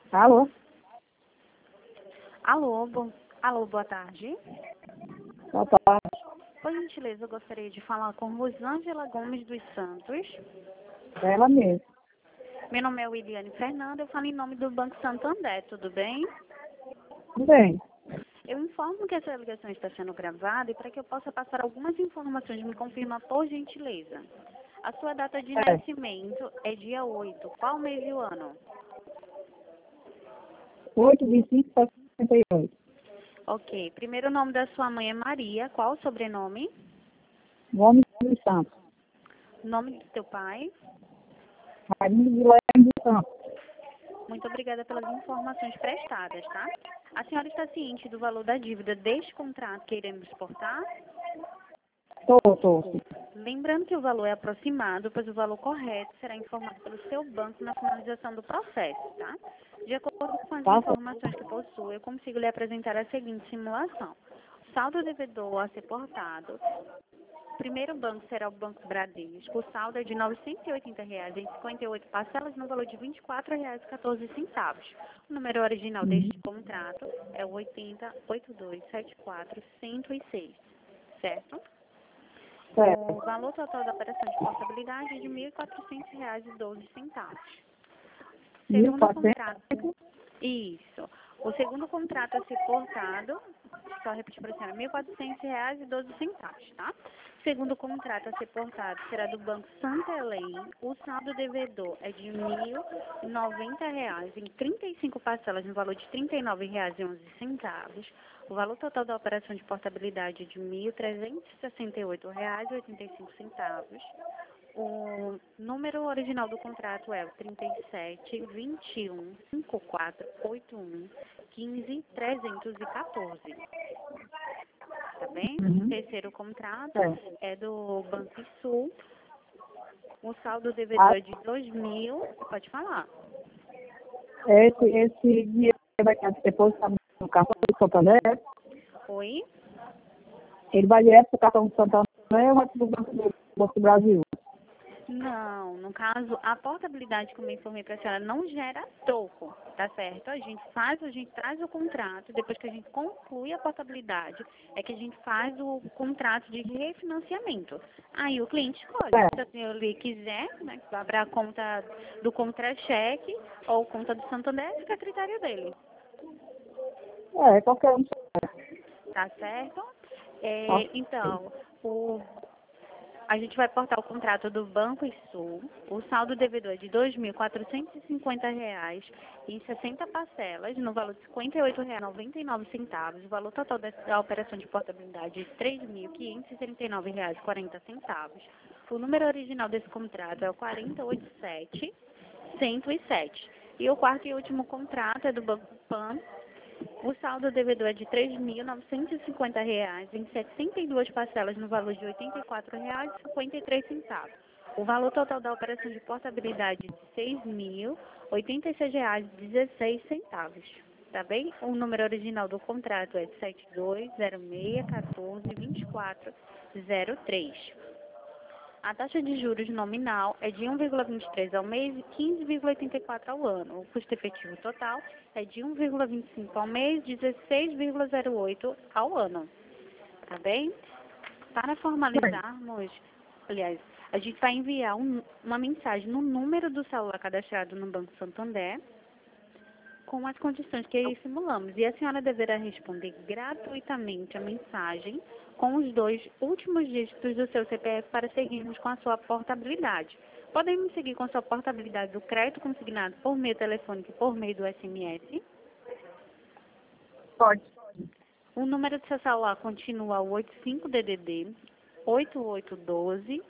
Alô? Alô, boa tarde. Boa tarde. Por gentileza, eu gostaria de falar com Rosângela Gomes dos Santos. Ela mesmo. Meu nome é Williane Fernanda, eu falo em nome do Banco Santander, tudo bem? Tudo bem. Eu informo que essa ligação está sendo gravada e para que eu possa passar algumas informações, me confirma por gentileza. A sua data de nascimento é dia 8. Qual mês e o ano? 8 de 5 para 68. Ok. Primeiro nome da sua mãe é Maria. Qual o sobrenome? Gomes dos Santos. Nome do teu pai? Raimundo de Leão dos Santos. Muito obrigada pelas informações prestadas, tá? A senhora está ciente do valor da dívida deste contrato que iremos exportar? Tô. Lembrando que o valor é aproximado, pois o valor correto será informado pelo seu banco na finalização do processo, tá? De acordo com as Tá? informações que possuo, eu consigo lhe apresentar a seguinte simulação. O saldo devedor a ser portado. O primeiro banco será o Banco Bradesco. O saldo é de R$ 980,00 em 58 parcelas no valor de R$ 24,14. O número original deste contrato é o 808274-106, certo? Certo. O valor total da operação de portabilidade é de R$ 1.400,12. Segundo 1.400. contrato. Isso. O segundo contrato a ser portado, só repetir para a senhora, R$ 1.400,12, tá? O segundo contrato a ser portado será do Banco Santa Helena. O saldo devedor é de R$ 1.090,00 em 35 parcelas no valor de R$ 39,11. O valor total da operação de portabilidade é de R$ 1.368,85. O número original do contrato é o 37 21 54 81 15 314. Tá bem? O terceiro contrato é do Banco Sul. O saldo devedor é de 2.000. Pode falar. Esse dinheiro que vai estar depositado no cartão do Santander, Oi? ele vai direto para o cartão do Santander ou vai para o Banco do Brasil? Não, no caso, a portabilidade, como eu informei para a senhora, não gera troco, tá certo? A gente traz o contrato, depois que a gente conclui a portabilidade, é que a gente faz o contrato de refinanciamento. Aí o cliente escolhe, se ele quiser, né, abrir a conta do contra-cheque ou conta do Santander, fica a critério dele, Qualquer um. tá certo? Então, a gente vai portar o contrato do Banco Sul. O saldo devedor é de R$ 2.450,00 em 60 parcelas, no valor de R$ 58,99. O valor total da operação de portabilidade é de R$ 3.539,40. O número original desse contrato é o 487107. E o quarto e último contrato é do Banco Pan. O saldo devedor é de R$ 3.950,00 em 62 parcelas no valor de R$ 84,53. O valor total da operação de portabilidade é de R$ 6.086,16. Tá bem? O número original do contrato é 7206142403. A taxa de juros nominal é de 1,23 ao mês e 15,84 ao ano. O custo efetivo total é de 1,25 ao mês e 16,08 ao ano. Tá bem? Para formalizarmos, aliás, a gente vai enviar uma mensagem no número do celular cadastrado no Banco Santander com as condições que simulamos. E a senhora deverá responder gratuitamente a mensagem com os 2 últimos dígitos do seu CPF para seguirmos com a sua portabilidade. Podemos seguir com a sua portabilidade do crédito consignado por meio telefônico e por meio do SMS? Pode. O número do seu celular continua o 85-DDD 8812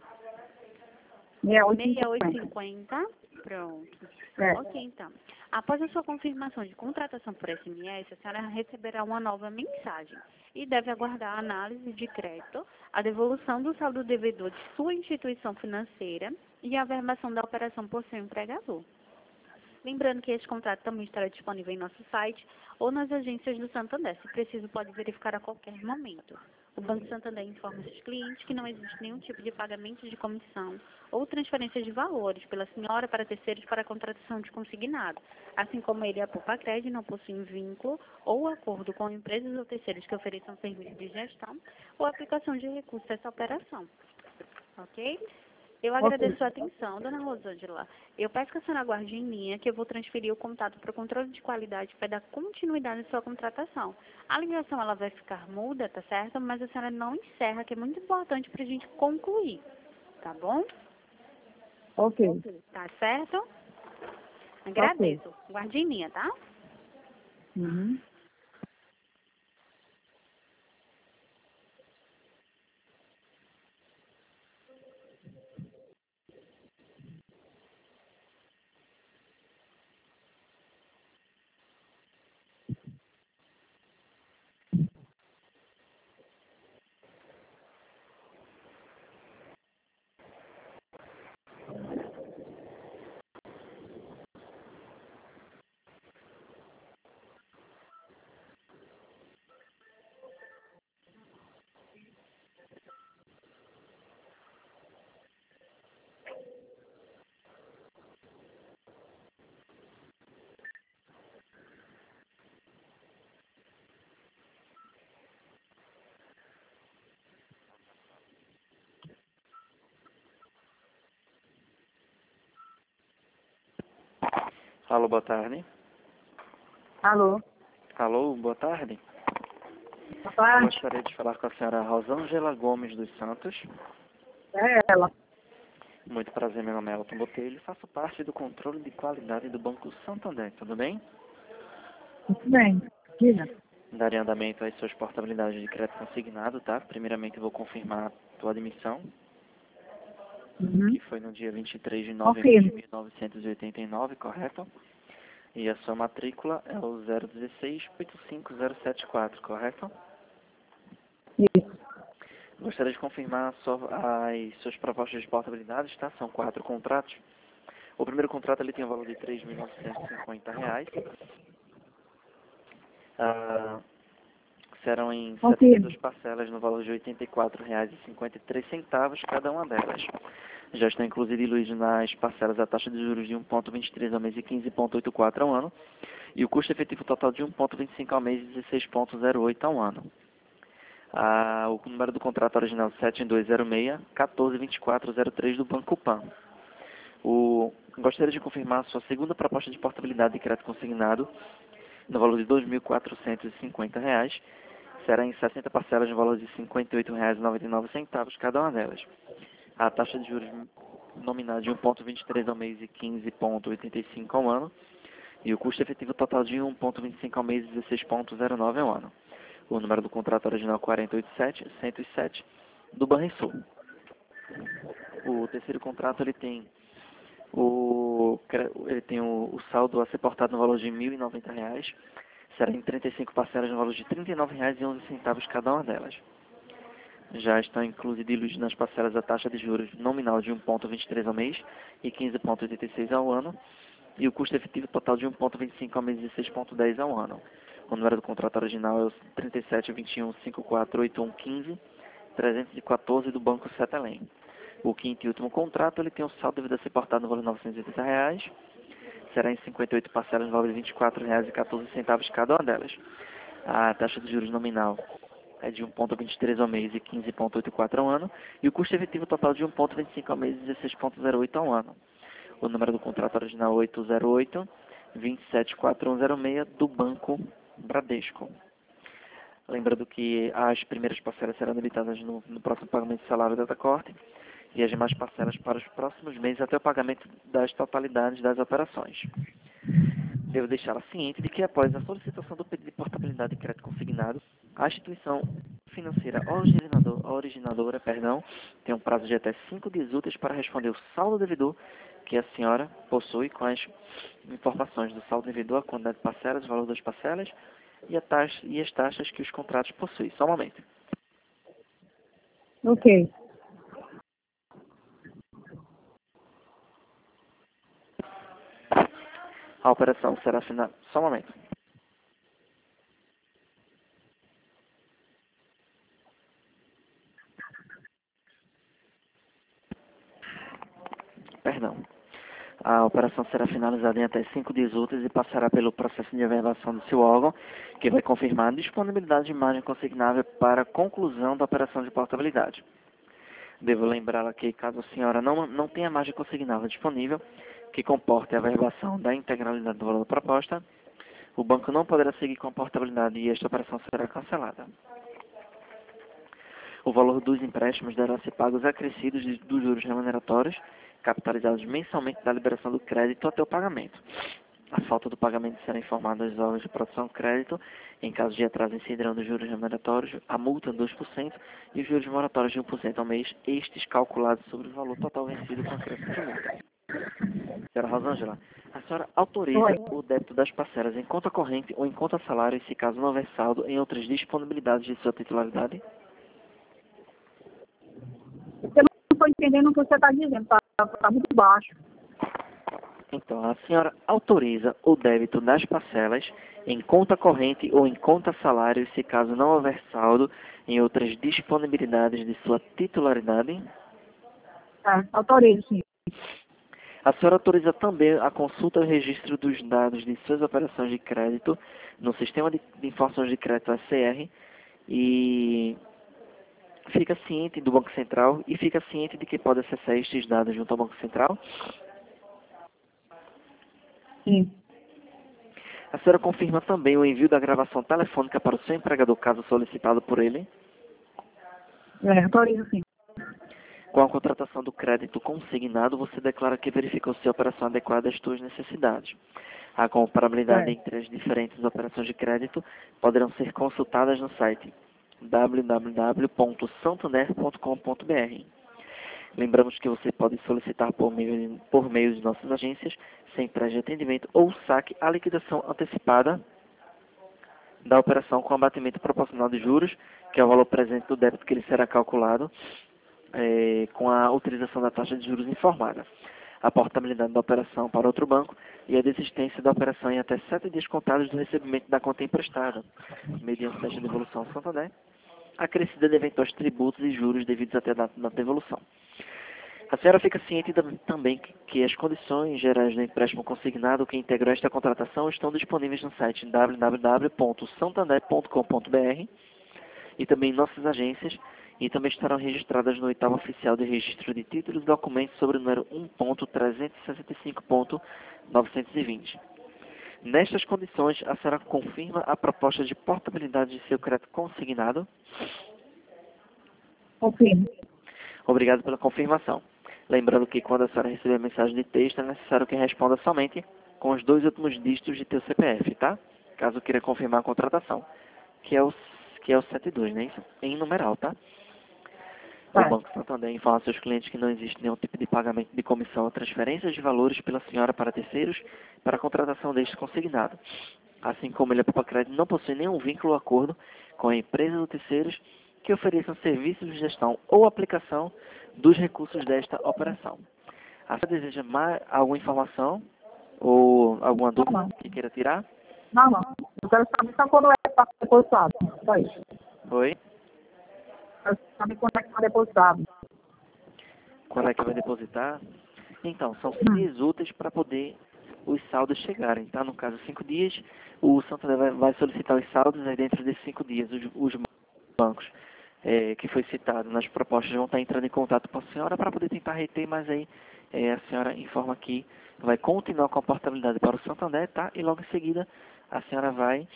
6850. Pronto. Ok, então. Após a sua confirmação de contratação por SMS, a senhora receberá uma nova mensagem e deve aguardar a análise de crédito, a devolução do saldo devedor de sua instituição financeira e a averbação da operação por seu empregador. Lembrando que esse contrato também estará disponível em nosso site ou nas agências do Santander. Se preciso, pode verificar a qualquer momento. O Banco Santander informa seus clientes que não existe nenhum tipo de pagamento de comissão ou transferência de valores pela senhora para terceiros para a contratação de consignado, assim como ele e a Poupa-Cred não possuem vínculo ou acordo com empresas ou terceiros que ofereçam serviço de gestão ou aplicação de recursos a essa operação. Ok? Eu agradeço a atenção, dona Rosângela. Eu peço que a senhora aguarde em linha, que eu vou transferir o contato para o controle de qualidade para dar continuidade à sua contratação. A ligação ela vai ficar muda, tá certo? Mas a senhora não encerra, que é muito importante para a gente concluir. Tá bom? Ok. Tá certo? Agradeço. Guarde em linha, tá? Uhum. Alô, boa tarde. Alô? Alô, boa tarde. Boa tarde. Gostaria de falar com a senhora Rosângela Gomes dos Santos. É ela. Muito prazer, meu nome é Elton Botelho. Faço parte do controle de qualidade do Banco Santander, tudo bem? Muito bem. Diga. Darei andamento às suas portabilidades de crédito consignado, tá? Primeiramente, vou confirmar a tua admissão, Uhum. que foi no dia 23 de novembro de 1989, correto? E a sua matrícula é o 016-85074, correto? Isso. Gostaria de confirmar as suas propostas de portabilidade, tá? São 4 contratos. O primeiro contrato ele tem um valor de R$ 3.950. Serão em 72 parcelas no valor de R$ 84,53 cada uma delas. Já estão incluídos nas parcelas a taxa de juros de 1,23 ao mês e 15,84 ao ano. E o custo efetivo total de 1,25 ao mês e 16,08 ao ano. O número do contrato original 7206-142403 do Banco Pan. Gostaria de confirmar a sua segunda proposta de portabilidade de crédito consignado no valor de R$ 2.450. Será em 60 parcelas no valor de R$ 58,99 cada uma delas. A taxa de juros nominal de 1,23 ao mês e 15,85 ao ano. E o custo efetivo total de 1,25 ao mês e 16,09 ao ano. O número do contrato original 487-107 do Banrisul. O terceiro contrato ele tem o saldo a ser portado no valor de R$ 1.090. Será em 35 parcelas no valor de R$ 39,11 cada uma delas. Já estão incluídos nas parcelas a taxa de juros nominal de 1,23 ao mês e 15,86 ao ano. E o custo efetivo total de 1,25 ao mês e 6,10 ao ano. O número do contrato original é o 3721548115-314 do Banco Setelém. O quinto e último contrato ele tem um saldo devido a ser portado no valor de R$ 980. Será em 58 parcelas no valor de R$ 24,14 cada uma delas. A taxa de juros nominal é de 1,23 ao mês e 15,84 ao ano. E o custo efetivo total de 1,25 ao mês e 16,08 ao ano. O número do contrato original 808-274106 do Banco Bradesco. Lembrando que as primeiras parcelas serão debitadas no próximo pagamento de salário da corte e as demais parcelas para os próximos meses até o pagamento das totalidades das operações. Devo deixá-la ciente de que após a solicitação do pedido de portabilidade de crédito consignado, a instituição financeira originadora, tem um prazo de até 5 dias úteis para responder o saldo devedor que a senhora possui com as informações do saldo devedor, a quantidade de parcelas, o valor das parcelas e as taxas que os contratos possuem. Só um momento. Ok. A operação será finalizada. Só um momento. operação será finalizada em até 5 dias úteis e passará pelo processo de averbação do seu órgão, que vai confirmar a disponibilidade de margem consignável para a conclusão da operação de portabilidade. Devo lembrar aqui, caso a senhora não tenha margem consignável disponível, que comporte a averbação da integralidade do valor da proposta, o banco não poderá seguir com a portabilidade e esta operação será cancelada. O valor dos empréstimos deverá ser pagos acrescidos dos juros remuneratórios, capitalizados mensalmente da liberação do crédito até o pagamento. A falta do pagamento será informada aos órgãos de produção de crédito. Em caso de atraso, incidirão dos juros remuneratórios a multa de 2% e os juros moratórios de 1% ao mês, estes calculados sobre o valor total vencido com acréscimo de multa. Senhora Rosângela, a senhora autoriza o débito das parcelas em conta corrente ou em conta salário, se caso não houver saldo em outras disponibilidades de sua titularidade? Eu não estou entendendo o que você está dizendo, está muito baixo. Então, a senhora autoriza o débito das parcelas em conta corrente ou em conta salário, se caso não houver saldo em outras disponibilidades de sua titularidade? Autorizo, sim. A senhora autoriza também a consulta e registro dos dados de suas operações de crédito no Sistema de Informações de Crédito SCR e fica ciente do Banco Central e fica ciente de que pode acessar estes dados junto ao Banco Central? Sim. A senhora confirma também o envio da gravação telefônica para o seu empregador, caso solicitado por ele? Autorizo, sim. Com a contratação do crédito consignado, você declara que verificou se a operação adequada às suas necessidades. A comparabilidade entre as diferentes operações de crédito poderão ser consultadas no site www.santander.com.br. Lembramos que você pode solicitar por meio de nossas agências, sem prévio atendimento ou saque, a liquidação antecipada da operação com abatimento proporcional de juros, que é o valor presente do débito que ele será calculado com a utilização da taxa de juros informada, a portabilidade da operação para outro banco e a desistência da operação em até 7 dias contados do recebimento da conta emprestada, mediante taxa de devolução ao Santander, acrescida de eventuais tributos e juros devidos até a data da devolução. A senhora fica ciente também que as condições gerais do empréstimo consignado que integram esta contratação estão disponíveis no site www.santander.com.br e também em nossas agências, e também estarão registradas no oitavo oficial de registro de títulos e documentos sobre o número 1.365.920. Nestas condições, a senhora confirma a proposta de portabilidade de seu crédito consignado? Confirmo. Obrigado pela confirmação. Lembrando que quando a senhora receber a mensagem de texto, é necessário que responda somente com os 2 últimos dígitos de teu CPF, tá? Caso queira confirmar a contratação, que é o 72, né? Isso em numeral, tá? O Banco Santander informa aos seus clientes que não existe nenhum tipo de pagamento de comissão ou transferência de valores pela senhora para terceiros para a contratação deste consignado. Assim como ele, a Poupa Crédito, não possui nenhum vínculo ou acordo com a empresa ou terceiros que ofereçam serviços de gestão ou aplicação dos recursos desta operação. A senhora deseja mais alguma informação ou alguma dúvida que queira tirar? Não. Eu quero saber só quando é para depositado. Só isso. Oi? Eu quero saber quando é que está depositado. Quando é que vai depositar? Então, são 5 dias úteis para poder os saldos chegarem, tá? No caso, 5 dias, o Santander vai solicitar os saldos, aí dentro desses 5 dias, os bancos que foi citado nas propostas vão estar entrando em contato com a senhora para poder tentar reter, mas aí a senhora informa que vai continuar com a portabilidade para o Santander, tá? E logo em seguida a senhora vai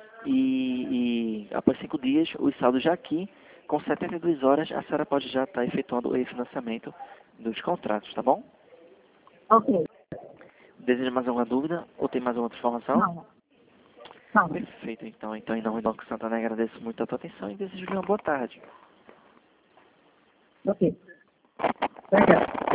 e após 5 dias, os saldos já aqui, com 72 horas, a senhora pode já estar efetuando o refinanciamento dos contratos, tá bom? Ok. Deseja mais alguma dúvida ou tem mais alguma outra informação? Não. Perfeito, então em nome do Banco Santander agradeço muito a tua atenção e desejo uma boa tarde. Ok. Obrigado.